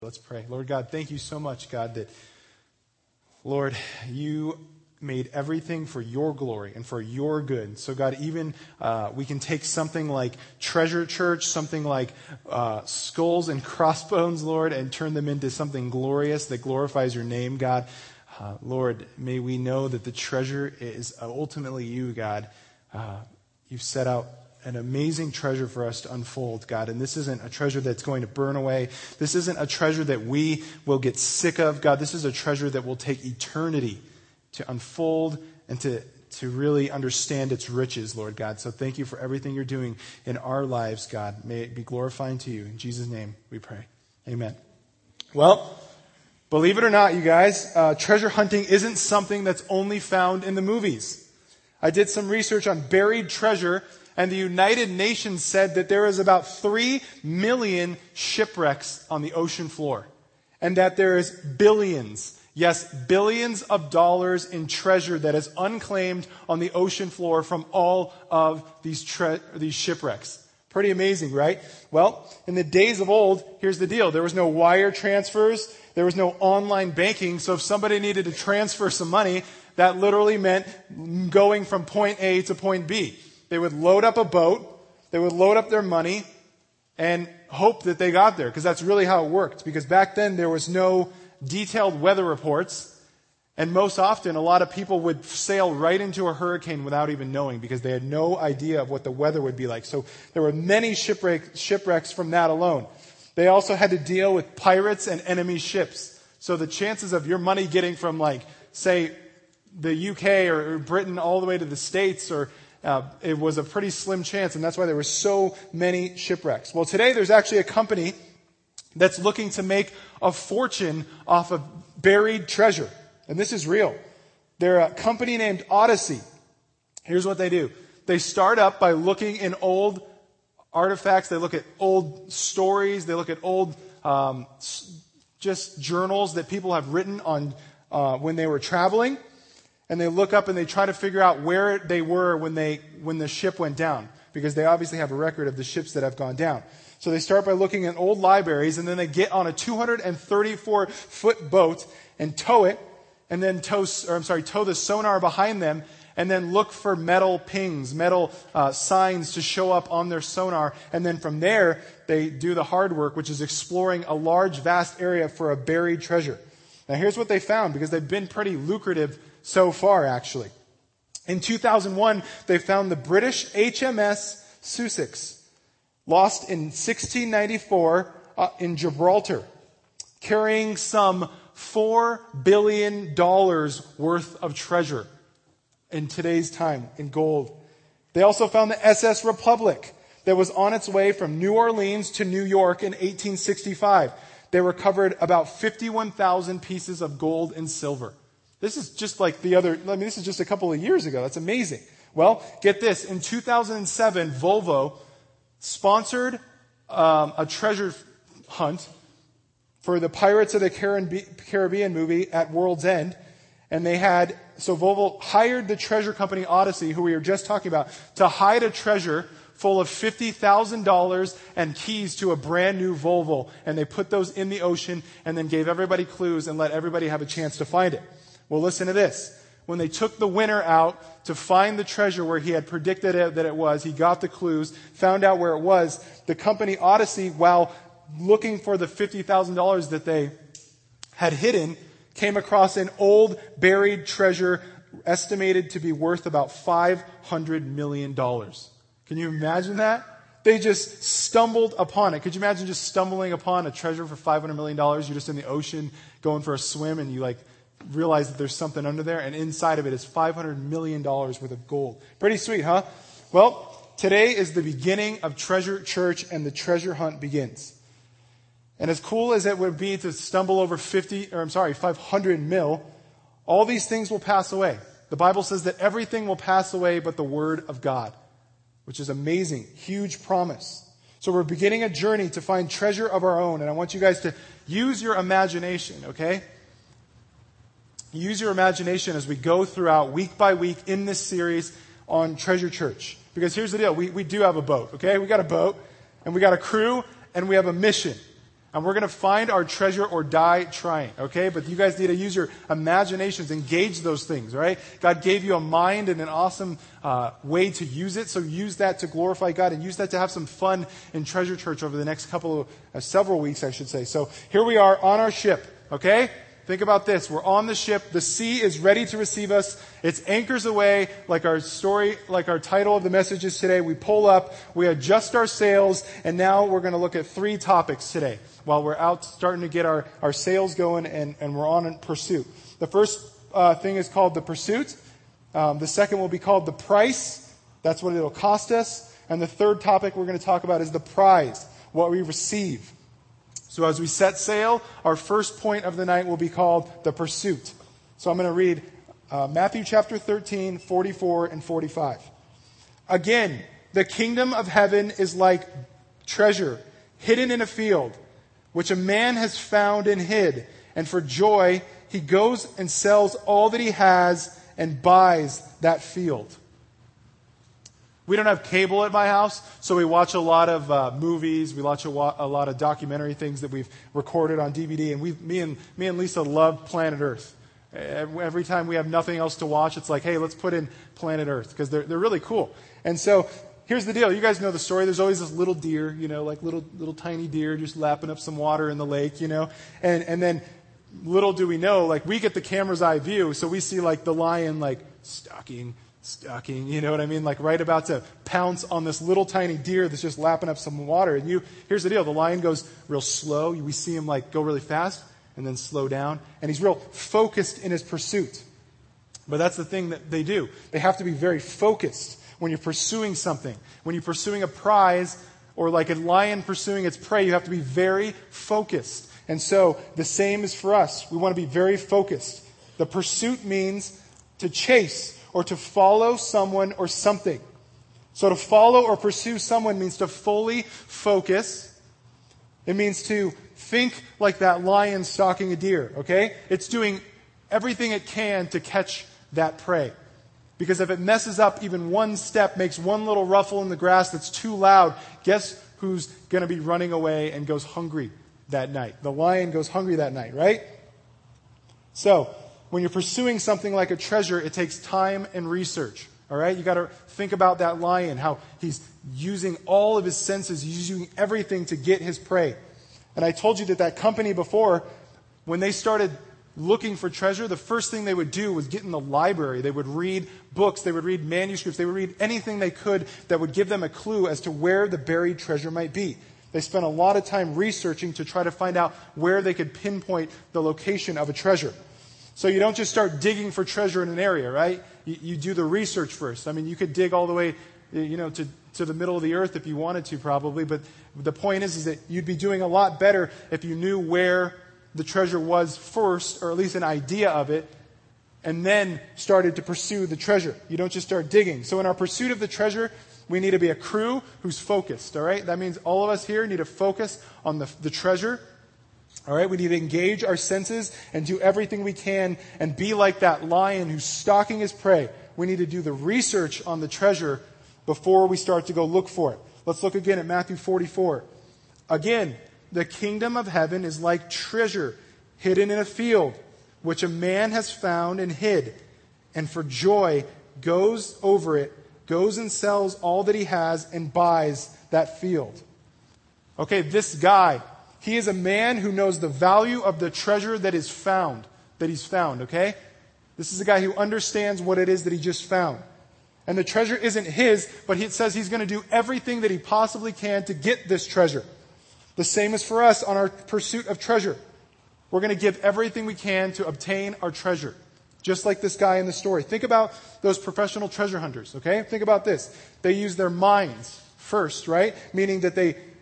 Let's pray. Lord God, thank you so much, God, that, Lord, you made everything for your glory and for your good. So God, even we can take something like Treasure Church, something like Skulls and Crossbones, Lord, and turn them into something glorious that glorifies your name, God. Lord, may we know that the treasure is ultimately you, God. You've set out an amazing treasure for us to unfold, God. And this isn't a treasure that's going to burn away. This isn't a treasure that we will get sick of, God. This is a treasure that will take eternity to unfold and to really understand its riches, Lord God. So thank you for everything you're doing in our lives, God. May it be glorifying to you. In Jesus' name we pray. Amen. Well, believe it or not, you guys, treasure hunting isn't something that's only found in the movies. I did some research on buried treasure, and the United Nations said that there is about 3 million shipwrecks on the ocean floor, and that there is billions, yes, billions of dollars in treasure that is unclaimed on the ocean floor from all of these shipwrecks. Pretty amazing, right? Well, in the days of old, here's the deal. There was no wire transfers. There was no online banking. So if somebody needed to transfer some money, that literally meant going from point A to point B. They would load up a boat. They would load up their money and hope that they got there, because that's really how it worked. Because back then there was no detailed weather reports, and most often a lot of people would sail right into a hurricane without even knowing, because they had no idea of what the weather would be like. So there were many shipwrecks from that alone. They also had to deal with pirates and enemy ships. So the chances of your money getting from, like, say, the UK or Britain all the way to the States, or it was a pretty slim chance, and that's why there were so many shipwrecks. Well, today there's actually a company that's looking to make a fortune off of buried treasure. And this is real. They're a company named Odyssey. Here's what they do. They start up by looking in old artifacts. They look at old stories. They look at old just journals that people have written on when they were traveling. And they look up and they try to figure out where they were when the ship went down, because they obviously have a record of the ships that have gone down. So they start by looking in old libraries, and then they get on a 234-foot boat and tow it, and then tow the sonar behind them, and then look for metal pings, metal signs to show up on their sonar. And then from there, they do the hard work, which is exploring a large, vast area for a buried treasure. Now here's what they found, because they've been pretty lucrative so far, actually. In 2001, they found the British HMS Sussex, lost in 1694 in Gibraltar, carrying some $4 billion worth of treasure in today's time in gold. They also found the SS Republic that was on its way from New Orleans to New York in 1865. They recovered about 51,000 pieces of gold and silver. This is just like this is just a couple of years ago. That's amazing. Well, get this. In 2007, Volvo sponsored a treasure hunt for the Pirates of the Caribbean movie at World's End. And Volvo hired the treasure company Odyssey, who we were just talking about, to hide a treasure full of $50,000 and keys to a brand new Volvo. And they put those in the ocean and then gave everybody clues and let everybody have a chance to find it. Well, listen to this. When they took the winner out to find the treasure where he had predicted that it was, he got the clues, found out where it was. The company Odyssey, while looking for the $50,000 that they had hidden, came across an old buried treasure estimated to be worth about $500 million. Can you imagine that? They just stumbled upon it. Could you imagine just stumbling upon a treasure for $500 million? You're just in the ocean going for a swim, and you realize that there's something under there, and inside of it is $500 million worth of gold. Pretty sweet, huh? Well, today is the beginning of Treasure Church, and the treasure hunt begins. And as cool as it would be to stumble over 500 mil, all these things will pass away. The Bible says that everything will pass away but the word of God, which is amazing, huge promise. So we're beginning a journey to find treasure of our own, and I want you guys to use your imagination, okay? Use your imagination as we go throughout week by week in this series on Treasure Church. Because here's the deal. We do have a boat, okay? We got a boat, and we got a crew, and we have a mission. And we're going to find our treasure or die trying, okay? But you guys need to use your imaginations, engage those things, right? God gave you a mind and an awesome way to use it, so use that to glorify God and use that to have some fun in Treasure Church over the next several weeks, I should say. So here we are on our ship, okay? Think about this. We're on the ship. The sea is ready to receive us. It's anchors away, like our story, like our title of the message is today. We pull up, we adjust our sails, and now we're going to look at 3 topics today while we're out starting to get our sails going and we're on in pursuit. The first thing is called the pursuit. The second will be called the price. That's what it'll cost us. And the third topic we're going to talk about is the prize, what we receive. So as we set sail, our first point of the night will be called the pursuit. So I'm going to read Matthew chapter 13, 44 and 45. Again, the kingdom of heaven is like treasure hidden in a field, which a man has found and hid. And for joy, he goes and sells all that he has and buys that field. We don't have cable at my house, so we watch a lot of movies. We watch a lot of documentary things that we've recorded on DVD. And me and Lisa love Planet Earth. Every time we have nothing else to watch, it's like, hey, let's put in Planet Earth because they're really cool. And so here's the deal. You guys know the story. There's always this little deer, like little tiny deer just lapping up some water in the lake, And then little do we know, like we get the camera's eye view, so we see like the lion like stalking, you know what I mean? Like right about to pounce on this little tiny deer that's just lapping up some water. And here's the deal. The lion goes real slow. We see him like go really fast and then slow down. And he's real focused in his pursuit. But that's the thing that they do. They have to be very focused when you're pursuing something. When you're pursuing a prize or like a lion pursuing its prey, you have to be very focused. And so the same is for us. We want to be very focused. The pursuit means to chase or to follow someone or something. So to follow or pursue someone means to fully focus. It means to think like that lion stalking a deer, okay? It's doing everything it can to catch that prey. Because if it messes up even one step, makes one little ruffle in the grass that's too loud, guess who's going to be running away and goes hungry that night? The lion goes hungry that night, right? So, when you're pursuing something like a treasure, it takes time and research. All right? You got to think about that lion, how he's using all of his senses, he's using everything to get his prey. And I told you that company before, when they started looking for treasure, the first thing they would do was get in the library. They would read books, they would read manuscripts, they would read anything they could that would give them a clue as to where the buried treasure might be. They spent a lot of time researching to try to find out where they could pinpoint the location of a treasure. So you don't just start digging for treasure in an area, right? You do the research first. I mean, you could dig all the way, to the middle of the earth if you wanted to, probably. But the point is that you'd be doing a lot better if you knew where the treasure was first, or at least an idea of it, and then started to pursue the treasure. You don't just start digging. So in our pursuit of the treasure, we need to be a crew who's focused, all right? That means all of us here need to focus on the treasure. All right, we need to engage our senses and do everything we can and be like that lion who's stalking his prey. We need to do the research on the treasure before we start to go look for it. Let's look again at Matthew 44. Again, the kingdom of heaven is like treasure hidden in a field, which a man has found and hid, and for joy goes over it, goes and sells all that he has and buys that field. Okay, this guy, he is a man who knows the value of the treasure that he's found, okay? This is a guy who understands what it is that he just found. And the treasure isn't his, but it says he's going to do everything that he possibly can to get this treasure. The same is for us on our pursuit of treasure. We're going to give everything we can to obtain our treasure. Just like this guy in the story. Think about those professional treasure hunters, okay? Think about this. They use their minds first, right? Meaning that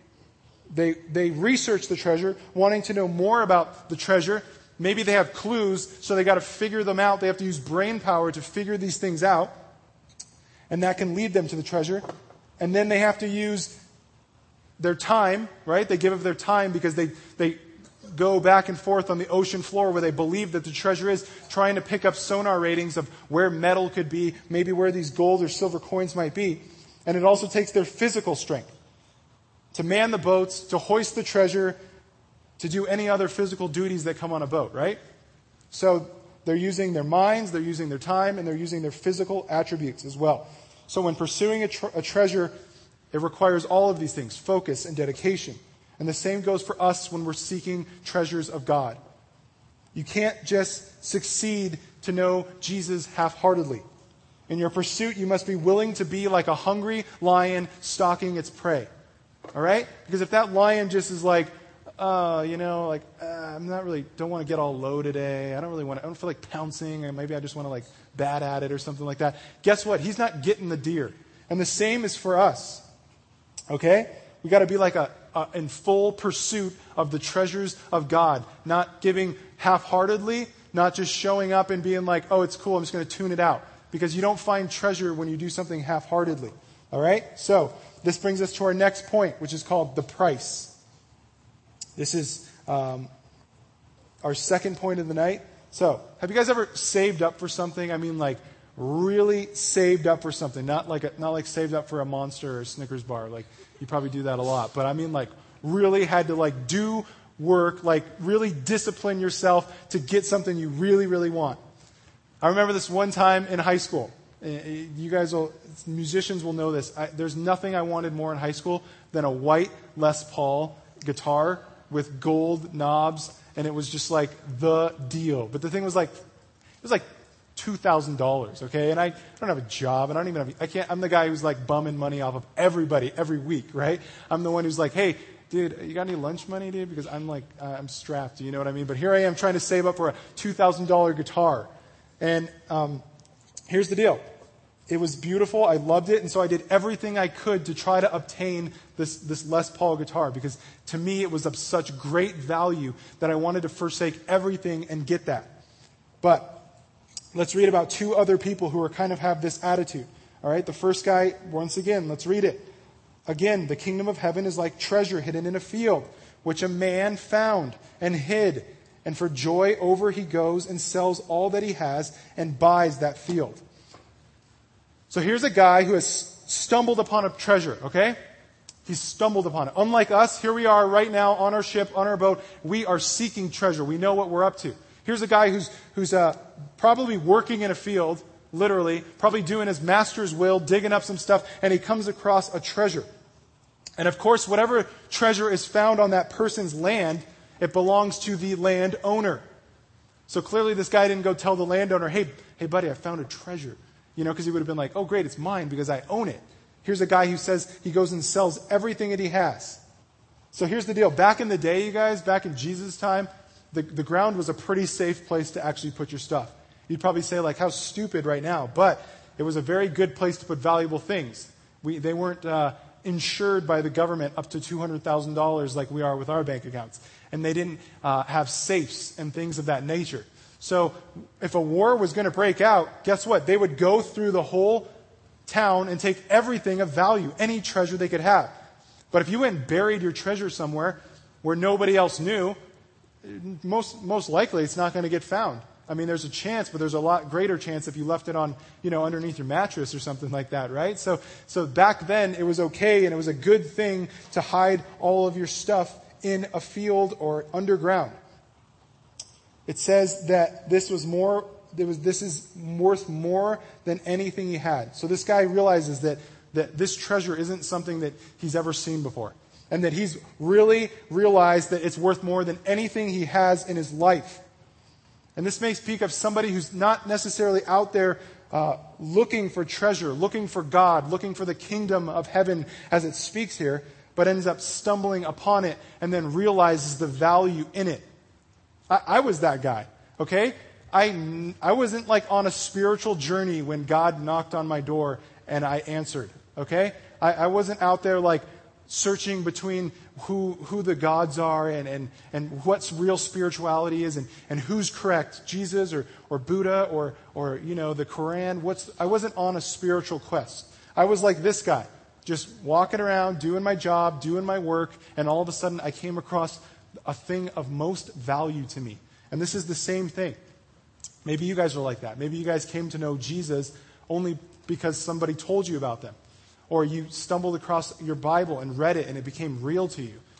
they research the treasure, wanting to know more about the treasure. Maybe they have clues, so they got to figure them out. They have to use brain power to figure these things out. And that can lead them to the treasure. And then they have to use their time, right? They give of their time because they go back and forth on the ocean floor where they believe that the treasure is, trying to pick up sonar ratings of where metal could be, maybe where these gold or silver coins might be. And it also takes their physical strength to man the boats, to hoist the treasure, to do any other physical duties that come on a boat, right? So they're using their minds, they're using their time, and they're using their physical attributes as well. So when pursuing a treasure, it requires all of these things, focus and dedication. And the same goes for us when we're seeking treasures of God. You can't just succeed to know Jesus half-heartedly. In your pursuit, you must be willing to be like a hungry lion stalking its prey. All right? Because if that lion just is like, I'm not really, don't want to get all low today. I don't feel like pouncing, or maybe I just want to like bat at it or something like that. Guess what? He's not getting the deer. And the same is for us. Okay? We got to be like in full pursuit of the treasures of God, not giving half-heartedly, not just showing up and being like, oh, it's cool, I'm just going to tune it out. Because you don't find treasure when you do something half-heartedly. All right? So, this brings us to our next point, which is called the price. This is our second point of the night. So, have you guys ever saved up for something? I mean, like, really saved up for something. Not like saved up for a Monster or a Snickers bar. Like, you probably do that a lot. But I mean, like, really had to, like, do work, like, really discipline yourself to get something you really, really want. I remember this one time in high school. You guys musicians will know this. There's nothing I wanted more in high school than a white Les Paul guitar with gold knobs, and it was just like the deal. But the thing was like, it was like $2,000, okay? And I don't have a job, and I'm the guy who's like bumming money off of everybody every week, right? I'm the one who's like, hey, dude, you got any lunch money, dude? Because I'm strapped, you know what I mean? But here I am trying to save up for a $2,000 guitar. And here's the deal. It was beautiful. I loved it. And so I did everything I could to try to obtain this Les Paul guitar, because to me it was of such great value that I wanted to forsake everything and get that. But let's read about two other people who kind of have this attitude. All right, the first guy, once again, let's read it. Again, the kingdom of heaven is like treasure hidden in a field, which a man found and hid. And for joy over he goes and sells all that he has and buys that field. So here's a guy who has stumbled upon a treasure, okay? He's stumbled upon it. Unlike us, here we are right now on our ship, on our boat. We are seeking treasure. We know what we're up to. Here's a guy who's probably working in a field, literally, probably doing his master's will, digging up some stuff, and he comes across a treasure. And of course, whatever treasure is found on that person's land, it belongs to the landowner. So clearly this guy didn't go tell the landowner, hey buddy, I found a treasure. Because he would have been like, oh great, it's mine because I own it. Here's a guy who says he goes and sells everything that he has. So here's the deal. Back in the day, you guys, back in Jesus' time, the ground was a pretty safe place to actually put your stuff. You'd probably say like, how stupid right now. But it was a very good place to put valuable things. They weren't insured by the government up to $200,000 like we are with our bank accounts. And they didn't have safes and things of that nature. So if a war was going to break out, guess what? They would go through the whole town and take everything of value, any treasure they could have. But if you went and buried your treasure somewhere where nobody else knew, most likely it's not going to get found. I mean, there's a chance, but there's a lot greater chance if you left it on, underneath your mattress or something like that, right? So back then it was okay and it was a good thing to hide all of your stuff in a field or underground. It says that this is worth more than anything he had. So this guy realizes that this treasure isn't something that he's ever seen before. And that he's really realized that it's worth more than anything he has in his life. And this may speak of somebody who's not necessarily out there looking for treasure, looking for God, looking for the kingdom of heaven as it speaks here, but ends up stumbling upon it and then realizes the value in it. I was that guy, okay? I wasn't like on a spiritual journey when God knocked on my door and I answered, okay? I wasn't out there like searching between who the gods are and what's real spirituality is and who's correct, Jesus or Buddha or the Quran. I wasn't on a spiritual quest. I was like this guy, just walking around, doing my job, doing my work, and all of a sudden I came across a thing of most value to me. And this is the same thing. Maybe you guys are like that. Maybe you guys came to know Jesus only because somebody told you about them. Or you stumbled across your Bible and read it and it became real to you.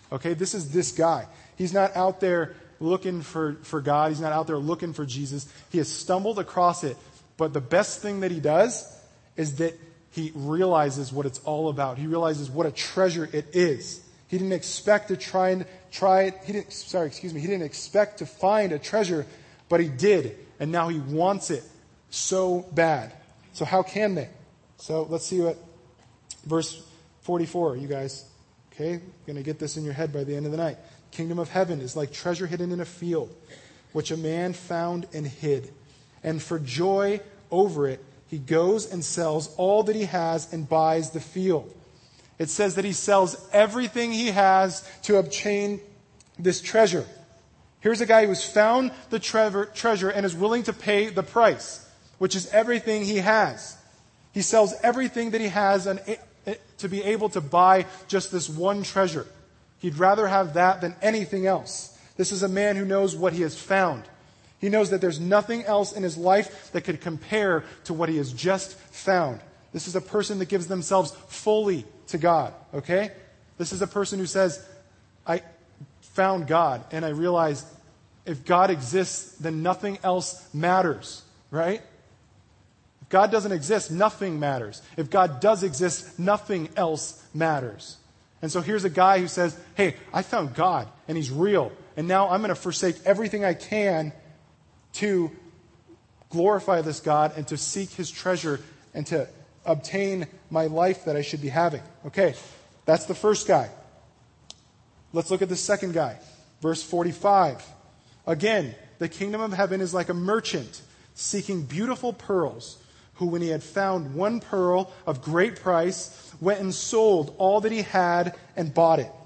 Okay, this is this guy. He's not out there looking for God. He's not out there looking for Jesus. He has stumbled across it. But the best thing that he does is that he realizes what it's all about. He realizes what a treasure it is. He didn't expect to he didn't expect to find a treasure, but he did. And now he wants it so bad. So how can they? So let's see what verse 44, you guys. Okay, you're going to get this in your head by the end of the night. Kingdom of heaven is like treasure hidden in a field, which a man found and hid. And for joy over it, he goes and sells all that he has and buys the field. It says that he sells everything he has to obtain this treasure. Here's a guy who's found the treasure and is willing to pay the price, which is everything he has. He sells everything that he has to be able to buy just this one treasure. He'd rather have that than anything else. This is a man who knows what he has found. He knows that there's nothing else in his life that could compare to what he has just found. This is a person that gives themselves fully to God, okay? This is a person who says, I found God and I realized if God exists, then nothing else matters, right? If God doesn't exist, nothing matters. If God does exist, nothing else matters. And so here's a guy who says, hey, I found God and he's real. And now I'm going to forsake everything I can to glorify this God and to seek his treasure and to obtain my life that I should be having. Okay, that's the first guy. Let's look at the second guy. Verse 45. Again, the kingdom of heaven is like a merchant seeking beautiful pearls, who when he had found one pearl of great price, went and sold all that he had and bought it.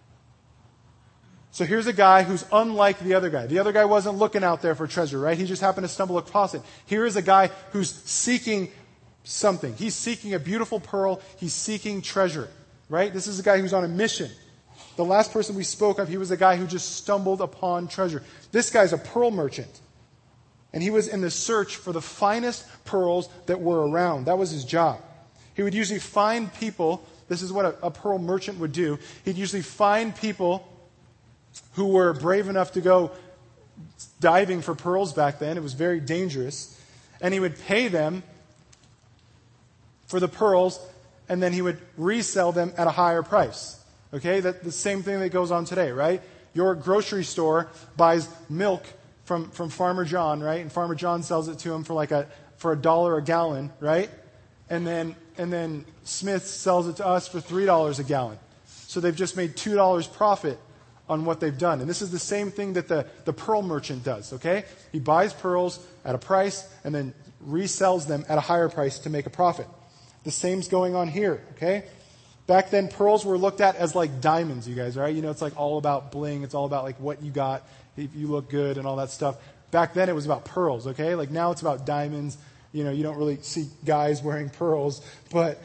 So here's a guy who's unlike the other guy. The other guy wasn't looking out there for treasure, right? He just happened to stumble across it. Here is a guy who's seeking something. He's seeking a beautiful pearl. He's seeking treasure, right? This is a guy who's on a mission. The last person we spoke of, he was a guy who just stumbled upon treasure. This guy's a pearl merchant. And he was in the search for the finest pearls that were around. That was his job. He would usually find people, this is what a pearl merchant would do. He'd usually find people who were brave enough to go diving for pearls back then. It was very dangerous. And he would pay them for the pearls, and then he would resell them at a higher price. Okay, that's the same thing that goes on today, right? Your grocery store buys milk from Farmer John, right? And Farmer John sells it to him for $1 a gallon, right? And then Smith sells it to us for $3 a gallon. So they've just made $2 profit on what they've done. And this is the same thing that the pearl merchant does, okay? He buys pearls at a price and then resells them at a higher price to make a profit. The same's going on here, okay? Back then, pearls were looked at as like diamonds, you guys, right? You know, it's like all about bling. It's all about like what you got, if you look good and all that stuff. Back then, it was about pearls, okay? Like now it's about diamonds. You know, you don't really see guys wearing pearls, but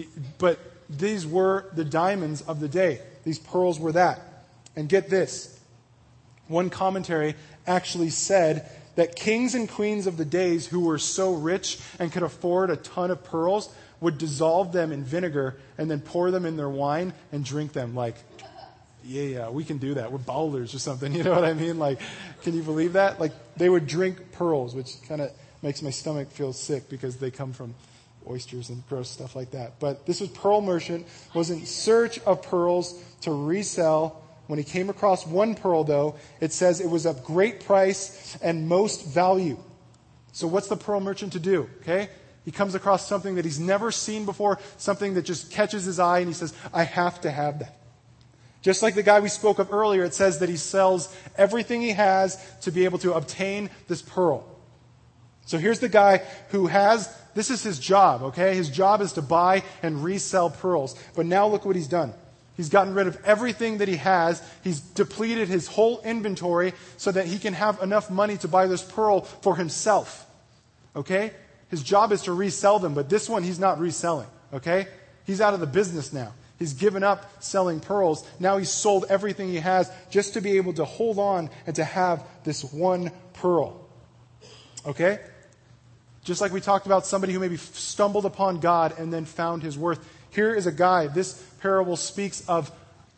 these were the diamonds of the day. These pearls were that. And get this. One commentary actually said that kings and queens of the days who were so rich and could afford a ton of pearls would dissolve them in vinegar and then pour them in their wine and drink them. Like, yeah, we can do that. We're ballers or something. You know what I mean? Like, can you believe that? Like, they would drink pearls, which kind of makes my stomach feel sick because they come from oysters and gross stuff like that. But this pearl merchant was in search of pearls to resell. When he came across one pearl, though, it says it was of great price and most value. So what's the pearl merchant to do? Okay? He comes across something that he's never seen before, something that just catches his eye, and he says, I have to have that. Just like the guy we spoke of earlier, it says that he sells everything he has to be able to obtain this pearl. So here's the guy who this is his job, okay? His job is to buy and resell pearls. But now look what he's done. He's gotten rid of everything that he has. He's depleted his whole inventory so that he can have enough money to buy this pearl for himself. Okay? His job is to resell them, but this one he's not reselling. Okay? He's out of the business now. He's given up selling pearls. Now he's sold everything he has just to be able to hold on and to have this one pearl. Okay? Just like we talked about somebody who maybe stumbled upon God and then found his worth. Here is a guy, this parable speaks of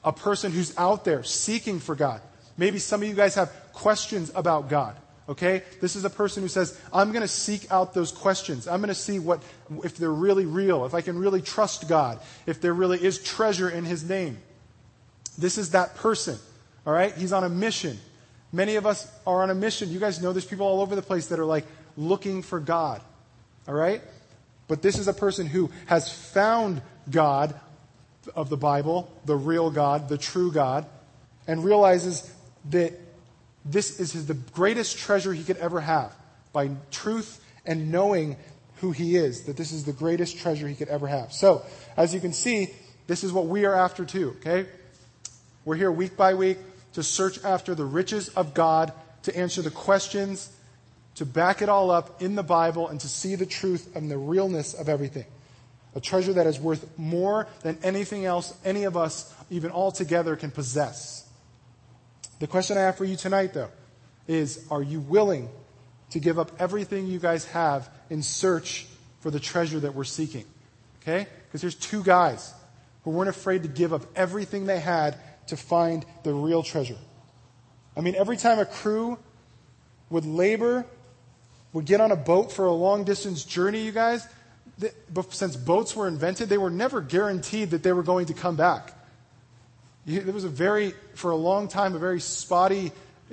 a person who's out there seeking for God. Maybe some of you guys have questions about God. Okay? This is a person who says, I'm going to seek out those questions. I'm going to see if they're really real, if I can really trust God, if there really is treasure in His name. This is that person. All right? He's on a mission. Many of us are on a mission. You guys know there's people all over the place that are like looking for God. All right? But this is a person who has found God of the Bible, the real God, the true God, and realizes that this is the greatest treasure he could ever have. By truth and knowing who He is, that this is the greatest treasure he could ever have. So, as you can see, this is what we are after too, okay? We're here week by week to search after the riches of God, to answer the questions, to back it all up in the Bible, and to see the truth and the realness of everything. A treasure that is worth more than anything else any of us, even all together, can possess. The question I have for you tonight, though, is, are you willing to give up everything you guys have in search for the treasure that we're seeking? Okay? Because here's two guys who weren't afraid to give up everything they had to find the real treasure. I mean, every time a crew would labor, would get on a boat for a long-distance journey, you guys, since boats were invented, they were never guaranteed that they were going to come back. There was for a long time, a very spotty,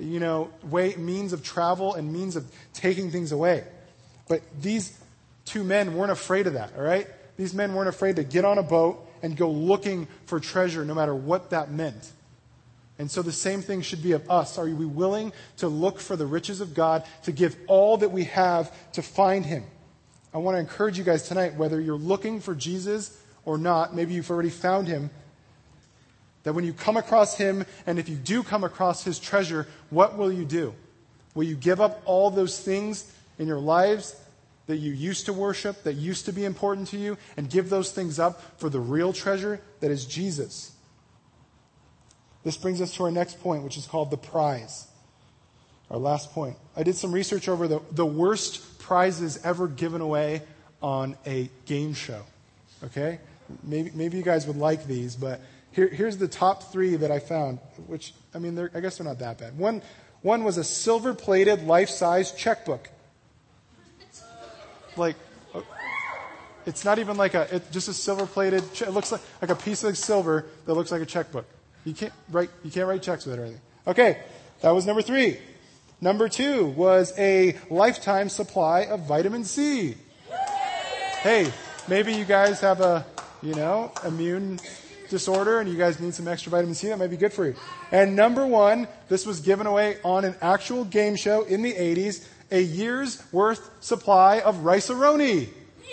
means of travel and means of taking things away. But these two men weren't afraid of that, all right? These men weren't afraid to get on a boat and go looking for treasure, no matter what that meant. And so the same thing should be of us. Are we willing to look for the riches of God, to give all that we have to find Him? I want to encourage you guys tonight, whether you're looking for Jesus or not, maybe you've already found Him, that when you come across Him, and if you do come across His treasure, what will you do? Will you give up all those things in your lives that you used to worship, that used to be important to you, and give those things up for the real treasure that is Jesus? This brings us to our next point, which is called the prize. Our last point. I did some research over the worst prizes ever given away on a game show. Okay? Maybe you guys would like these, but here's the top 3 that I found, which, I guess they're not that bad. One was a silver-plated, life-size checkbook. Like, it's not even like just a silver-plated, it looks like a piece of silver that looks like a checkbook. You can't write checks with it or anything. Okay, that was number 3. Number 2 was a lifetime supply of vitamin C. Hey, maybe you guys have a, immune disorder and you guys need some extra vitamin C. That might be good for you. And number 1, this was given away on an actual game show in the 80s, a year's worth supply of Rice-A-Roni.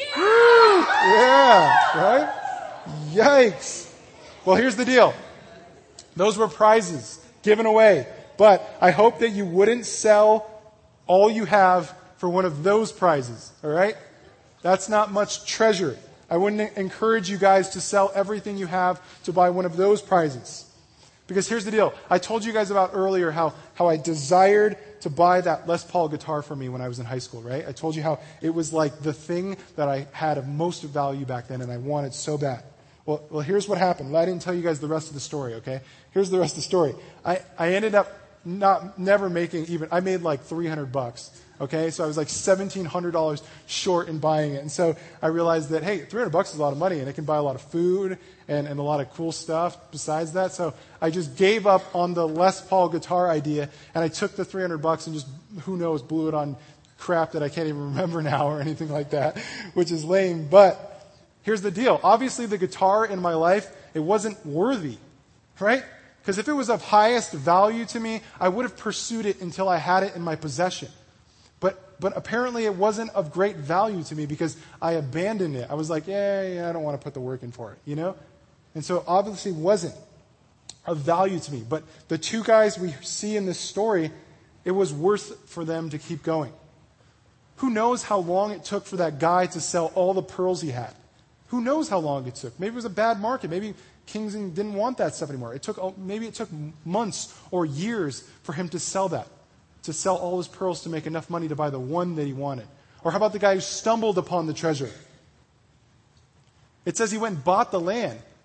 Yeah, right? Yikes. Well, here's the deal. Those were prizes given away. But I hope that you wouldn't sell all you have for one of those prizes. All right? That's not much treasure. I wouldn't encourage you guys to sell everything you have to buy one of those prizes. Because here's the deal. I told you guys about earlier how I desired to buy that Les Paul guitar for me when I was in high school, right? I told you how it was like the thing that I had of most value back then and I wanted so bad. Well, here's what happened. I didn't tell you guys the rest of the story, okay? Here's the rest of the story. I ended up never making I made like $300, okay? So I was like $1,700 short in buying it. And so I realized that, hey, $300 is a lot of money and it can buy a lot of food and a lot of cool stuff besides that. So I just gave up on the Les Paul guitar idea and I took the $300 and just, who knows, blew it on crap that I can't even remember now or anything like that, which is lame. But here's the deal. Obviously, the guitar in my life, it wasn't worthy, right? Because if it was of highest value to me, I would have pursued it until I had it in my possession. But apparently it wasn't of great value to me because I abandoned it. I was like, yeah, I don't want to put the work in for it, And so it obviously wasn't of value to me. But the 2 guys we see in this story, it was worth for them to keep going. Who knows how long it took for that guy to sell all the pearls he had? Who knows how long it took? Maybe it was a bad market. Maybe Kings didn't want that stuff anymore. Maybe it took months or years for him to sell that, to sell all his pearls to make enough money to buy the one that he wanted. Or how about the guy who stumbled upon the treasure? It says he went and bought the land.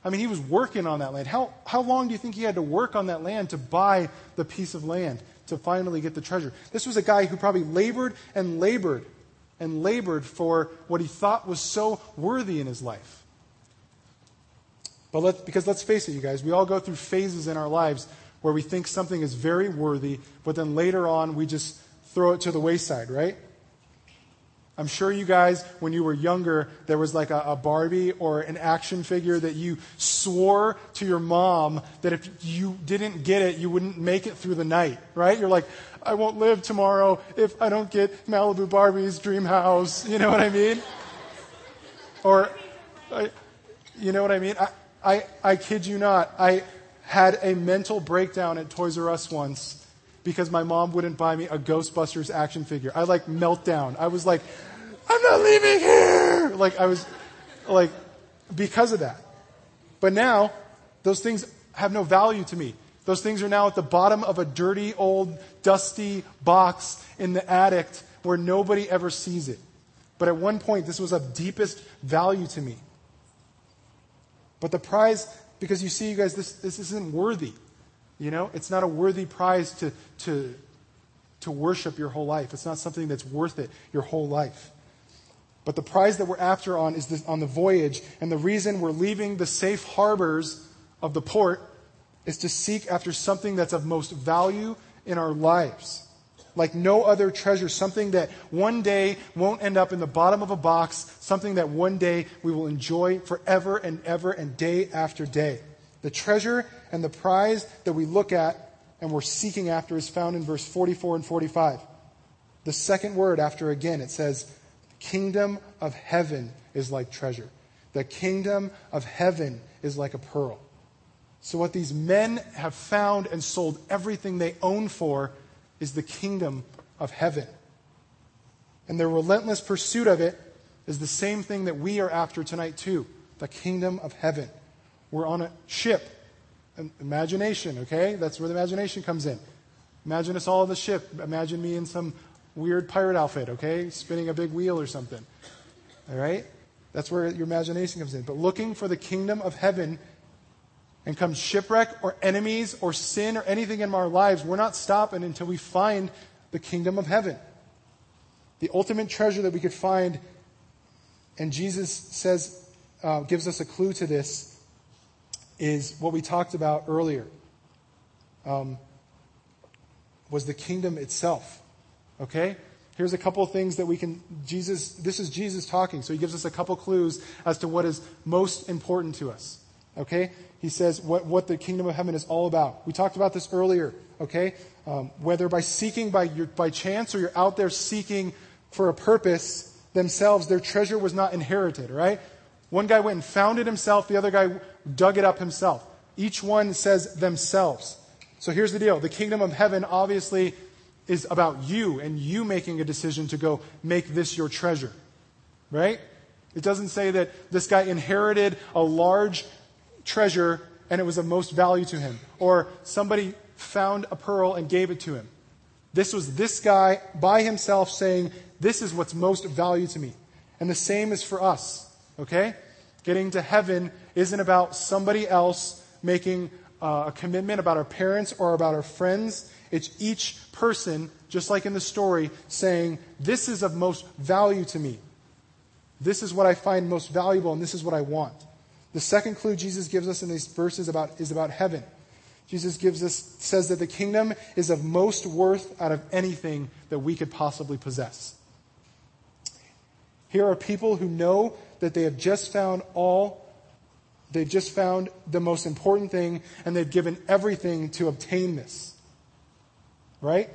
I mean, he was working on that land. How long do you think he had to work on that land to buy the piece of land, to finally get the treasure? This was a guy who probably labored and labored and labored for what he thought was so worthy in his life. Because let's face it, you guys, we all go through phases in our lives where we think something is very worthy, but then later on we just throw it to the wayside, right? I'm sure you guys, when you were younger, there was like a Barbie or an action figure that you swore to your mom that if you didn't get it, you wouldn't make it through the night, right? You're like, I won't live tomorrow if I don't get Malibu Barbie's dream house. You know what I mean? Or, you know what I mean? I kid you not. I had a mental breakdown at Toys R Us once because my mom wouldn't buy me a Ghostbusters action figure. I meltdown. I was like, I'm not leaving here. I was because of that. But now, those things have no value to me. Those things are now at the bottom of a dirty, old, dusty box in the attic where nobody ever sees it. But at one point, this was of deepest value to me. But the prize, because you see, you guys, this isn't worthy. You know, it's not a worthy prize to worship your whole life. It's not something that's worth it your whole life. But the prize that we're after on the voyage, and the reason we're leaving the safe harbors of the port is to seek after something that's of most value in our lives. Like no other treasure, something that one day won't end up in the bottom of a box, something that one day we will enjoy forever and ever and day after day. The treasure and the prize that we look at and we're seeking after is found in verse 44 and 45. The second word after again, it says, the kingdom of heaven is like treasure. The kingdom of heaven is like a pearl. So what these men have found and sold everything they own for is the kingdom of heaven. And their relentless pursuit of it is the same thing that we are after tonight too. The kingdom of heaven. We're on a ship. Imagination, okay? That's where the imagination comes in. Imagine us all on the ship. Imagine me in some weird pirate outfit, okay? Spinning a big wheel or something. All right? That's where your imagination comes in. But looking for the kingdom of heaven, and come shipwreck or enemies or sin or anything in our lives, we're not stopping until we find the kingdom of heaven. The ultimate treasure that we could find, and Jesus says, gives us a clue to this, is what we talked about earlier, was the kingdom itself. Okay? Here's a couple of things that this is Jesus talking, so he gives us a couple clues as to what is most important to us. Okay? He says what the kingdom of heaven is all about. We talked about this earlier, okay? Whether by seeking by chance or you're out there seeking for a purpose themselves, their treasure was not inherited, right? One guy went and found it himself, the other guy dug it up himself. Each one says themselves. So here's the deal. The kingdom of heaven obviously is about you and you making a decision to go make this your treasure, right? It doesn't say that this guy inherited a large treasure and it was of most value to him, or somebody found a pearl and gave it to him. This was this guy by himself saying, this is what's most value to me. And the same is for us, okay? Getting to heaven isn't about somebody else making a commitment about our parents or about our friends. It's each person, just like in the story, saying, this is of most value to me. This is what I find most valuable and this is what I want. The second clue Jesus gives us in these verses is about heaven. Jesus says that the kingdom is of most worth out of anything that we could possibly possess. Here are people who know that they have just found they've just found the most important thing, and they've given everything to obtain this. Right?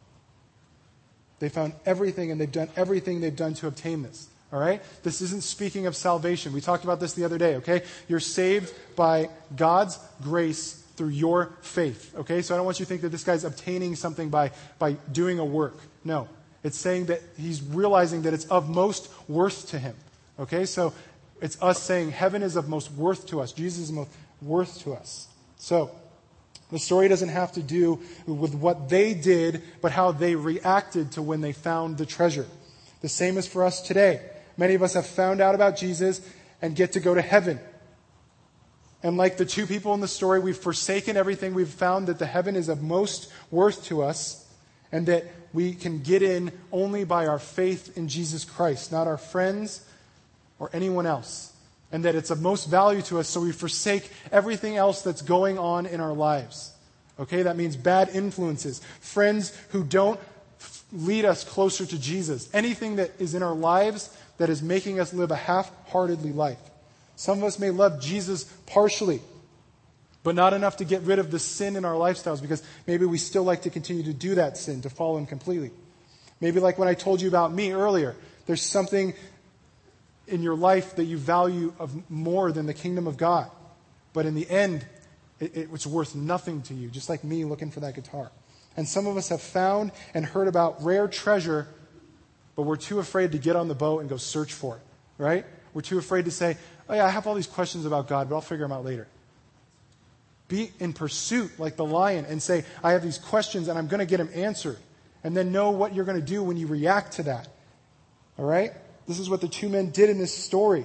They found everything, and they've done everything they've done to obtain this. All right? This isn't speaking of salvation. We talked about this the other day, okay? You're saved by God's grace through your faith, okay? So I don't want you to think that this guy's obtaining something by doing a work. No. It's saying that he's realizing that it's of most worth to him, okay? So it's us saying heaven is of most worth to us. Jesus is of most worth to us. So the story doesn't have to do with what they did, but how they reacted to when they found the treasure. The same is for us today. Many of us have found out about Jesus and get to go to heaven. And like the two people in the story, we've forsaken everything. We've found that the heaven is of most worth to us, and that we can get in only by our faith in Jesus Christ, not our friends or anyone else. And that it's of most value to us, so we forsake everything else that's going on in our lives. Okay, that means bad influences, friends who don't lead us closer to Jesus. Anything that is in our lives that is making us live a half-heartedly life. Some of us may love Jesus partially, but not enough to get rid of the sin in our lifestyles, because maybe we still like to continue to do that sin, to follow Him completely. Maybe like when I told you about me earlier, there's something in your life that you value of more than the kingdom of God. But in the end, it's worth nothing to you, just like me looking for that guitar. And some of us have found and heard about rare treasure, but we're too afraid to get on the boat and go search for it, right? We're too afraid to say, oh yeah, I have all these questions about God, but I'll figure them out later. Be in pursuit like the lion and say, I have these questions and I'm going to get them answered. And then know what you're going to do when you react to that. All right? This is what the two men did in this story.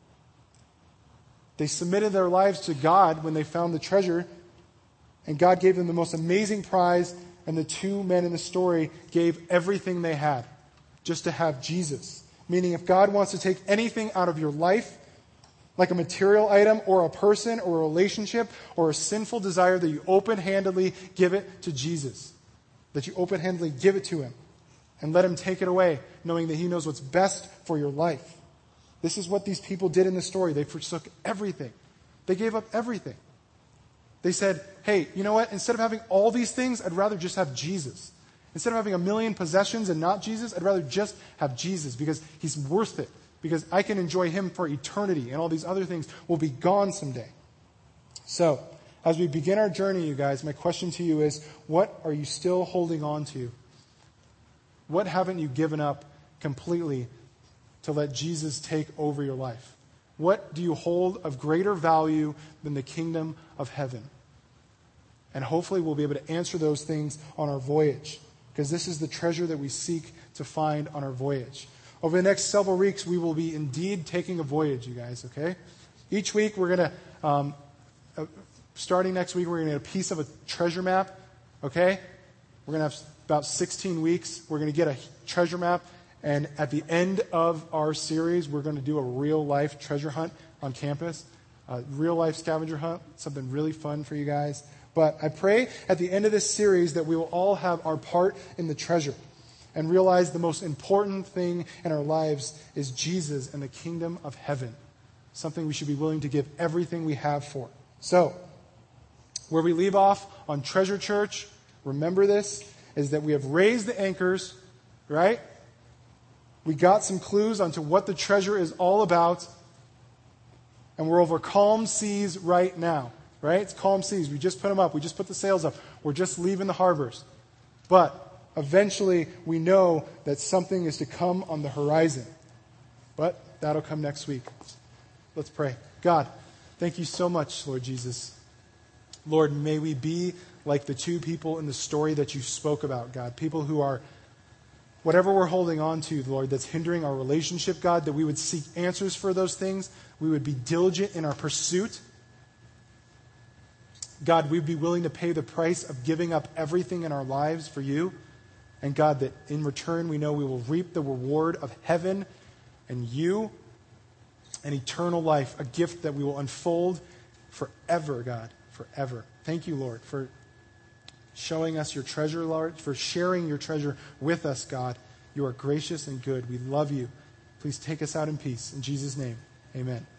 They submitted their lives to God when they found the treasure, and God gave them the most amazing prize, and the two men in the story gave everything they had just to have Jesus. Meaning, if God wants to take anything out of your life, like a material item or a person or a relationship or a sinful desire, that you open-handedly give it to Jesus. That you open-handedly give it to Him and let Him take it away, knowing that He knows what's best for your life. This is what these people did in the story. They forsook everything. They gave up everything. They said, hey, you know what? Instead of having all these things, I'd rather just have Jesus. Instead of having 1,000,000 possessions and not Jesus, I'd rather just have Jesus, because He's worth it. Because I can enjoy Him for eternity, and all these other things will be gone someday. So, as we begin our journey, you guys, my question to you is, what are you still holding on to? What haven't you given up completely to let Jesus take over your life? What do you hold of greater value than the kingdom of heaven? And hopefully we'll be able to answer those things on our voyage, because this is the treasure that we seek to find on our voyage. Over the next several weeks, we will be indeed taking a voyage, you guys, okay? Each week, we're going to, starting next week, we're going to get a piece of a treasure map, okay? We're going to have about 16 weeks. We're going to get a treasure map, and at the end of our series, we're going to do a real-life treasure hunt on campus, a real-life scavenger hunt, something really fun for you guys. But I pray at the end of this series that we will all have our part in the treasure and realize the most important thing in our lives is Jesus and the kingdom of heaven, something we should be willing to give everything we have for. So, where we leave off on Treasure Church, remember this, is that we have raised the anchors, right? We got some clues onto what the treasure is all about, and we're over calm seas right now. Right? It's calm seas. We just put them up. We just put the sails up. We're just leaving the harbors. But eventually we know that something is to come on the horizon. But that'll come next week. Let's pray. God, thank you so much, Lord Jesus. Lord, may we be like the two people in the story that you spoke about, God. People who are, whatever we're holding on to, Lord, that's hindering our relationship, God, that we would seek answers for those things. We would be diligent in our pursuit. God, we'd be willing to pay the price of giving up everything in our lives for you. And God, that in return we know we will reap the reward of heaven and you and eternal life, a gift that we will unfold forever, God, forever. Thank you, Lord, for showing us your treasure, Lord, for sharing your treasure with us, God. You are gracious and good. We love you. Please take us out in peace. In Jesus' name, amen.